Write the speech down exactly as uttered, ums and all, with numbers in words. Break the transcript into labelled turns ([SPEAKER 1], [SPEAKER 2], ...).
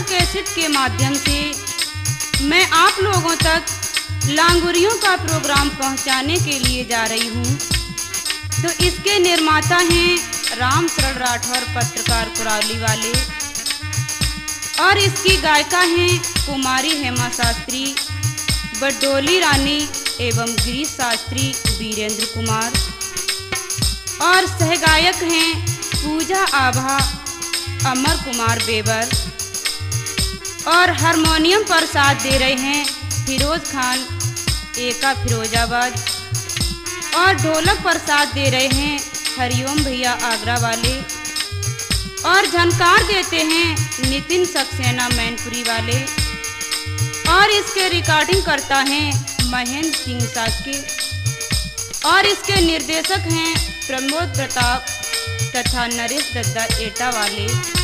[SPEAKER 1] और कैसेट के माध्यम से मैं आप लोगों तक लांगुरियों का प्रोग्राम पहुंचाने के लिए जा रही हूं। तो इसके निर्माता हैं राम शरण राठौर, पत्रकार कुराली वाले, और इसकी गायिका हैं कुमारी हेमा शास्त्री, बडोली रानी एवं गिरीश शास्त्री, वीरेंद्र कुमार, और सहगायक हैं पूजा आभा, अमर कुमार बेबर, और हारमोनियम पर साथ दे रहे हैं फिरोज खान, एका फिरोजाबाद, और ढोलक पर साथ दे रहे हैं हरिओम भैया आगरा वाले, और झनकार देते हैं नितिन सक्सेना मैनपुरी वाले, और इसके रिकॉर्डिंग करता है महेंद्र सिंह साके, और इसके निर्देशक हैं प्रमोद प्रताप तथा नरेश दत्ता एटा वाले।